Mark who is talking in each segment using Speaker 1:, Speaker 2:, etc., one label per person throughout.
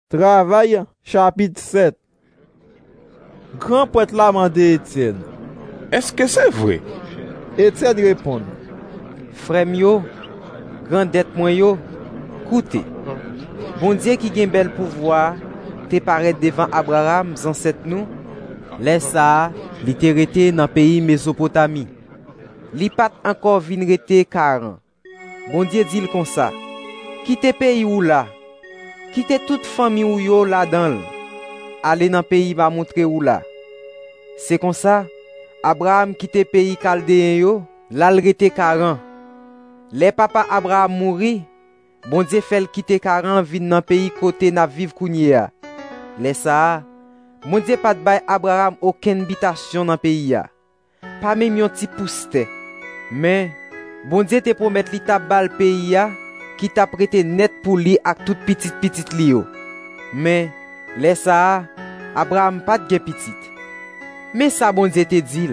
Speaker 1: Travail, chapitre 7. Grand prêtre l'a demandé Étienne.
Speaker 2: Est-ce que c'est vrai?
Speaker 1: Étienne répond.
Speaker 3: Frère yo, grand dette moi yo, écoutez. Bon Dieu qui gen bel pouvoir, te paraît devant Abraham, ancêtre nous. Laisse ça, li te rete dans pays Mésopotamie. Li pat encore vin rete 40. Bon Dieu dit comme ça. Quitte pays ou là. Quitte toute famille ou yo là-dedans. Allez dans pays va montrer ou là. C'est comme ça, Abraham quitte pays Chaldéen yo, là il rete 40. Les papa Abraham mouri, bon Dieu fait quitter 40 vin dans pays côté n'a vivre kounye. Les ça, bon Dieu pas bay Abraham aucune habitation dans pays ya. Pas même yon ti pouste. Mais bon Dieu te promet li t'a bal pays ya qui t'a prêté net pour li ak toute petite li yo. Mais les ça, Abraham pas de petite. Mais ça bon Dieu te dit,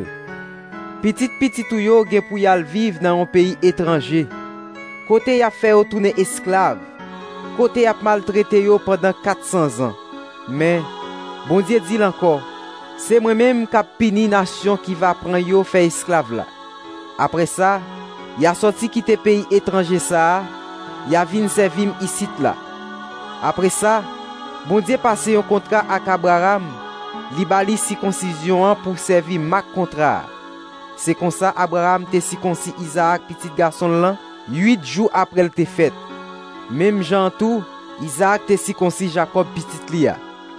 Speaker 3: petite ou yo gen pou yal vivre dans un pays étranger. Côté y a fait retourner esclave. Côté y a maltraité yo pendant 400 ans. Mais bon Dieu dit encore, c'est moi-même qui puni nation qui va prendre yo fait esclave là. Après ça, y a sorti quitter pays étranger ça, y a vinn servir ici là. Après ça, bon Dieu passe un contrat avec Abraham, li bali circoncision pour servir mak contrat. C'est comme ça Abraham te circoncis Isaac petit garçon là 8 jours après le te fait. Même Jean tout, Isaac te circoncis Jacob petit lia.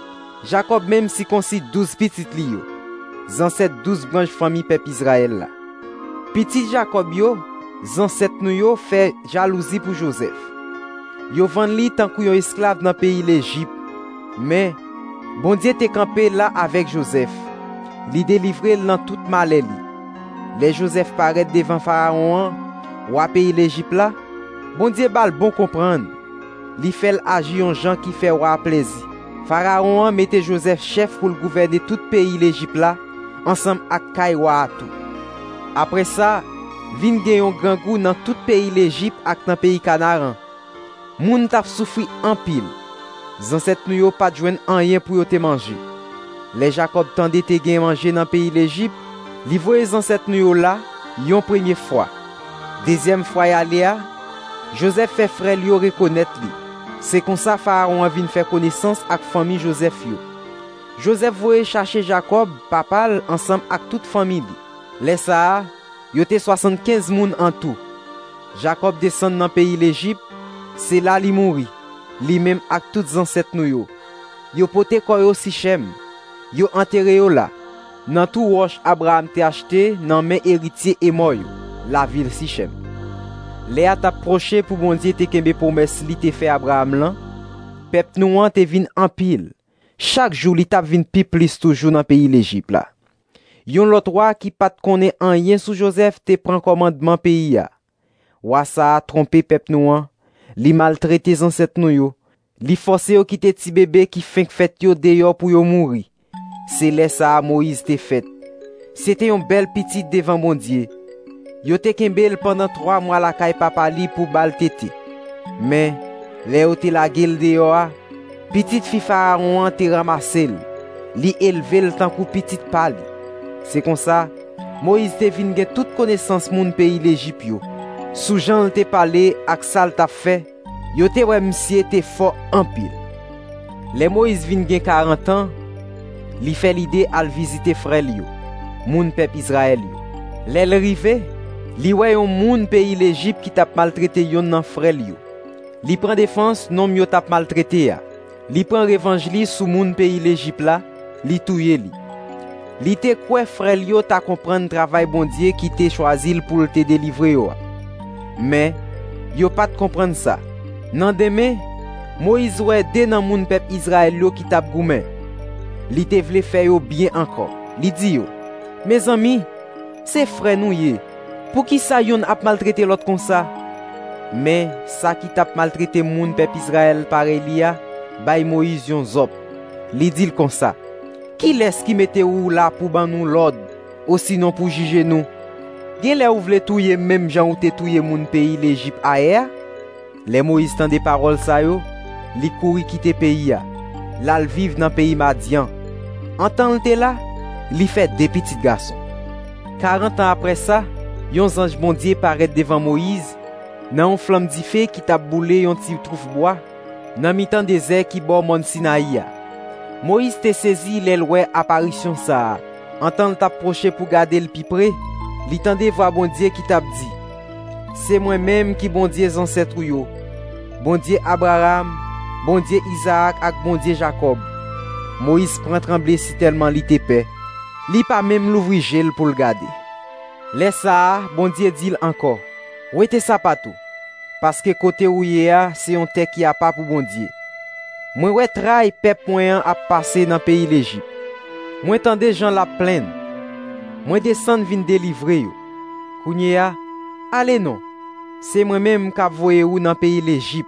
Speaker 3: Jacob même circoncis 12 petites li yo. Ancêtre 12 branches famille peuple Israël là. Petit Jacob yo, ancêtre nou yo fait jalousie pour Joseph. Yo vend li tant kou yon esclave dans pays l'Égypte. Mais bon Dieu te campé là avec Joseph. Li délivré dans toute malheur li. Les Joseph paraît devant Pharaon, roi pays l'Égypte là. Bon Dieu bal bon comprendre. Li fait agir un gens qui fait roi plaisir. Pharaon mette Joseph chef pour gouverner tout pays l'Égypte là, ensemble avec kay roi tout. Après ça, vin gen yon grand goût dans tout pays l'Égypte ak dans pays Canaan. Moun tap souffri en pile. Ancêtre nou yo pas jwenn rien pour yo te manger. Les Jacob tande te gen manger dans pays l'Égypte, li voye ancêtre nou yo là, yon première fois. Deuxième fois y aller, Joseph fait frère li yo reconnaître li. C'est comme ça Pharaon vinn faire connaissance avec famille Joseph yo. Joseph voye chercher Jacob, papa ensemble avec toute famille li. Les ça, yo te 75 moun en tout. Jacob descend dans pays l'Égypte, c'est là li mouri. Li même ak toutes ancêtres nou yo. Yo pote koy yo Sichem. Yo enterré yo là. Nan tout roche Abraham te acheté nan men héritier Émor yo, la ville Sichem. Léa t'a proché pour bon Dieu te kembe promesse li te fait Abraham lan. Peuple nou an te vin en pile. Chaque jour li t'a vin pi plus toujours dans pays l'Égypte là. Yon lot roi qui pat connaît rien sous Joseph te prend commandement pays ya. Roi sa a trompé peuple nou an. Li maltraité ancêtre nou yo. Li forcé yo quitter ti bébé qui fin fait yo dehors pour yo mouri. C'est là ça Moïse te fait. C'était un bel petit devant mon Dieu. Yo te kembel pendant 3 mois la kay papa li pour bal tété. Mais le yo te la gel dehors, petite fi Pharaon te ramassé li élevé le tant kou petite pali. C'est comme ça Moïse te vinn gen toute connaissance moun pays l'Égypte yo. Sous Jean te parlé ak sal t'a fait, yo te wè m'sié te fort en pile. Les Moïse vinn gen 40 ans, li fait l'idée al visiter frère li yo, moun peuple Israël yo. L'el rive, li wè yon moun pays l'Égypte qui t'a maltraité yon nan frère li yo. Li prend défense non yo t'a maltraité ya. Li prend revanche li sous moun pays l'Égypte là, li touye li. Li te kwe frère li yo t'a comprendre travail bon Dieu qui te choisi pour te délivrer yo. Mais yo pas de comprendre ça. Nan demain, Moïse wè de nan moun peuple Israël yo qui t'a goumen. Li te vle faire yo bien encore. Li di yo, mes amis, c'est frère nou ye. Pour qui ça yon ap maltraité l'autre comme ça? Mais ça qui t'a maltraité moun peuple Israël pareil liya, bay Moïse yon zop. Li dit comme ça. Qui laisse qui mette ou là pour ban nous l'ordre, ou sinon pour juger nous? Gen lè ou vle touye même jan ou te touye moun pays l'Égypte aère? Les Moïse tande parole sa yo, li kouri quitte pays ya. lal viv dans pays Madian. En temps l'te là, li fait des petits garçons. 40 ans après ça, yon ange bon Dieu paraît devant Moïse, nan yon flamme di feu qui t'a boulé yon ti trouf bois, nan mi-temps désert qui bord Mont Sinaï. Moïse te saisi l'elwè apparition ça. En temps t'approché pour garder le pi près, li tande voix bon Dieu qui t'a dit, c'est moi-même qui bon Dieu ancêtre yo. Bon Dieu Abraham, bon Dieu Isaac ak bon Dieu Jacob. Moïse prend tremblé si tellement li te paix. Li pas même l'ouvri gel pour le garder. Laisse ça, bon Dieu dit encore. Où était sapato? Parce que côté où y a, c'est un terre qui a pas pour bon Dieu. Moi ouais traille peuple moyen a passer dans pays l'Égypte. Moi tande gens la plaine. Moi descend vinn délivrer yo. Kounya, allez non. C'est moi-même qui voye ou dans pays l'Égypte.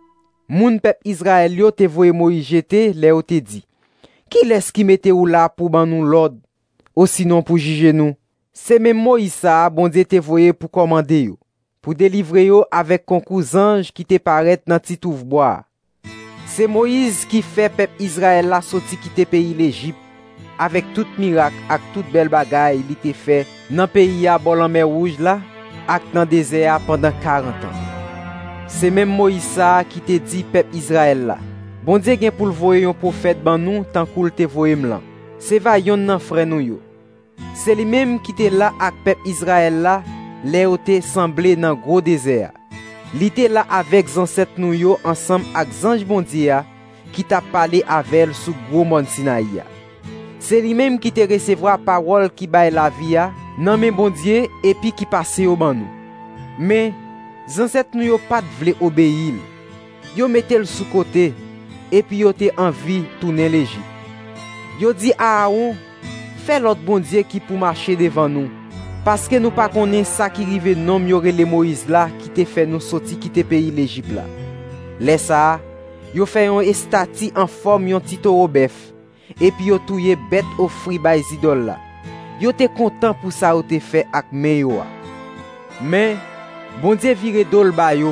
Speaker 3: Moun peuple Israël yo te voye Moïse jeter, les ou te dit. Qui laisse qui mette ou là pour ban nous l'ordre, ou sinon pour juger nous? C'est même Moïse ça, bon Dieu te voye pour commander yo, pour délivrer yo avec concours ange qui te paraît dans ti touf bois. C'est Moïse qui fait peuple Israël la sorti quitter pays l'Égypte, avec tout miracle, avec toute belle bagaille li te fait dans pays à bord la mer rouge là, ak dans désert pendant 40 ans. C'est même Moïse ça qui te dit peuple Israël là. Bon Dieu gen pour le voyer un prophète ban nous tant qu'il te voye m'lan. C'est va yon nan frère nou yo. C'est lui même qui te là ak peuple Israël là, les ou te semblé dans gros désert. Li te là avec ancêtre nou yo ensemble ak ange bon Dieu qui t'a parlé avec sous gros Mont Sinaï. C'est lui même qui te recevoir parole qui baille la vie nan men bon Dieu et puis qui passe au ban nous. Mais ancêtre nou yo pas vle obéir. Yo mettel sous côté et puis yo te envie tourner l'Égypte. Yo dit à Aaron, fais l'autre bon Dieu qui pour marcher devant nous. Parce que nous pas connaît ça qui rive nom yoré les Moïse là qui te fait nous sortir quitter pays l'Égypte là. Laisse ça, yo fait un estati en forme yon ti taureau bœuf et puis yo touye bête offri bay idole là. Yo te content pour ça ou te fait ak meyo. Mais bon Dieu vire dol ba yo.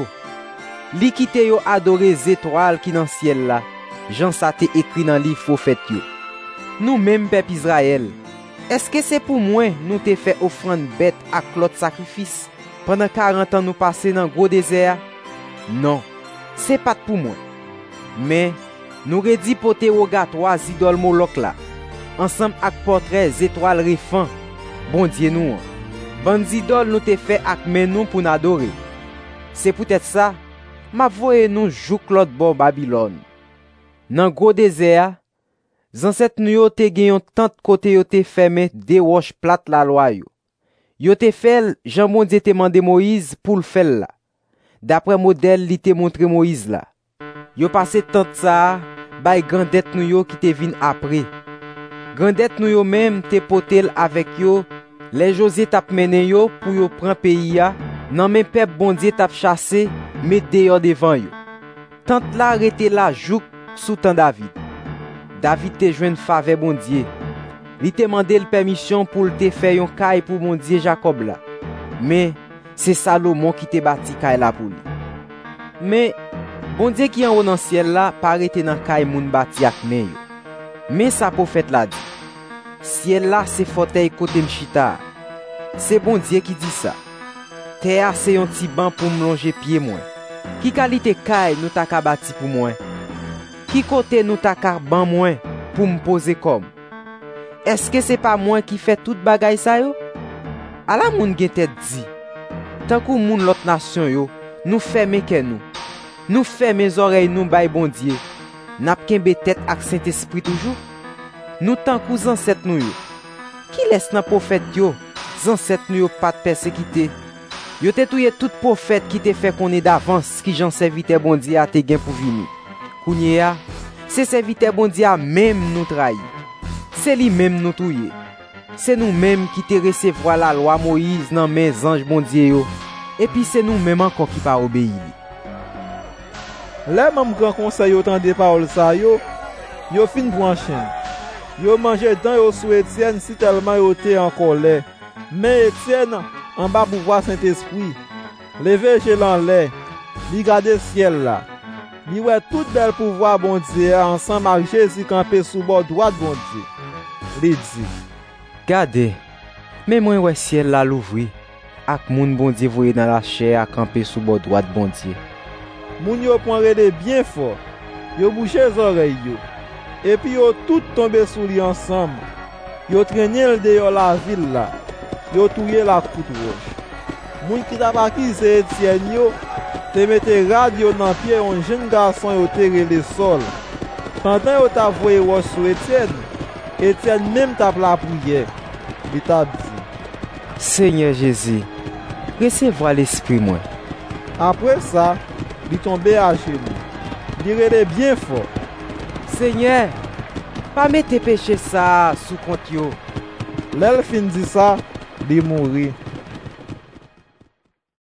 Speaker 3: Li kite yo adore étoiles qui dans ciel là. Jean ça te écrit dans livre prophète yo. Nous même peuple Israël, est-ce que c'est pour moi nous te fait offrande bête à l'autre sacrifice pendant 40 ans nous passer dans gros désert? Non, c'est pas pour moi. Mais nous redi poter rogatoire idole Moloch là, ensemble avec portrait étoiles refan. Bon Dieu nous. Bande idole nous te fait ak men nous pour n'adorer. C'est peut-être ça. Ma voye nous jouk l'autre bord Babylone. Dans gros désert, ancêtre nou yo te gen yon tant côté yo te fermé des roches plates la loi yo. Yo te fait Jean bon Dieu te mandé Moïse pour le faire là. D'après modèle li te montré Moïse là. Yo passé tant ça bay grandette nou yo qui te vinn après. Grandette nou yo même te potel avec yo, les José tap mené yo pour yo prend pays ya, nan men peuple bon Dieu tap chassé met dehors devant yo. Tant la rete la jouk sous temps David. David te joine faveur bon Dieu. Li te mandé le permission pour te faire yon caille pour bon Dieu Jacob là. Mais c'est Salomon qui te bâti caille là pour lui. Mais bon Dieu qui en haut dans ciel là paraît dans caille moun bâti ak men yo. Mais sa prophète l'a dit. Ciel là c'est fauteuil côté m'chita. C'est bon Dieu qui dit ça. Terre c'est un petit banc pour m'longer pied moi. Qui qualité caille nous ta ka bâti pour moi? Qui côté nous ta ka ban moi pour me poser comme? Est-ce que c'est pas moi qui fait toute bagaille ça yo? A la moun gen tête dit. Tant que moun l'autre nation yo, nous fermer que nous. Nous fermer oreilles nous bay bon Dieu. N'a kembe tête ak Saint-Esprit toujours. Nous tant que ancêtre nous yo. Qui laisse nan prophète yo? Ancêtre nous yo pas de persécuté. Yo te touye tout prophète qui te fait connaître d'avance qui j'en serviteur bon Dieu a te gen pour venir. Kounya, c'est serviteur bon Dieu même nous trahi. C'est lui même nous touye. C'est nous même qui te recevoir la loi Moïse nan men ange bon Dieu yo. Et puis c'est nous même encore qui pas obéir.
Speaker 1: Les mêmes grand conseil yo tande parole ça yo fin pour en chaîne. Yo manger dans yo sous Étienne si tellement yo te en colère. Mais Étienne en bas pouvoir Saint-Esprit. Levé chez l'en l'air. Li gade ciel là. Li wè tout bel pouvoir bon Dieu ensemble avec Jésus campé sous bord droit bon Dieu. Li dit,
Speaker 3: Gade, mais moi ouais ciel la l'ouvri, ak moun bon Dieu voye dans la chair à camper sous bord droit bon Dieu.
Speaker 1: moun yo pon rele bien fort. Yo bouché les oreilles yo. Et puis yo tout tombé sous lui ensemble. Yo traîné le dehors la ville là. Yo touye la coute roche. Moun qui t'a pas accusé Étienne yo, te mette radio dans pied un jeune garçon yo te relé sol. Pendant yo t'a voyé roche sur Étienne, Étienne même t'a la prière. Il t'a dit,
Speaker 3: Seigneur Jésus, recevoir l'esprit moi.
Speaker 1: après ça, il tombé à genoux. Il relé bien fort.
Speaker 3: Seigneur, pas mettre péché ça sous compte yo.
Speaker 1: L'elle fin dit ça, il mourit.